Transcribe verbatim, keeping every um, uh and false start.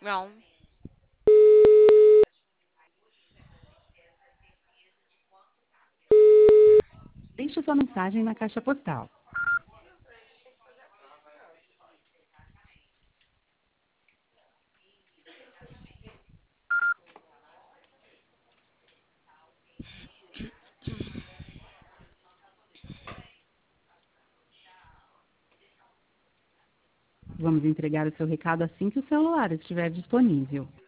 Não. Deixe sua mensagem na caixa postal. Vamos entregar o seu recado assim que o celular estiver disponível.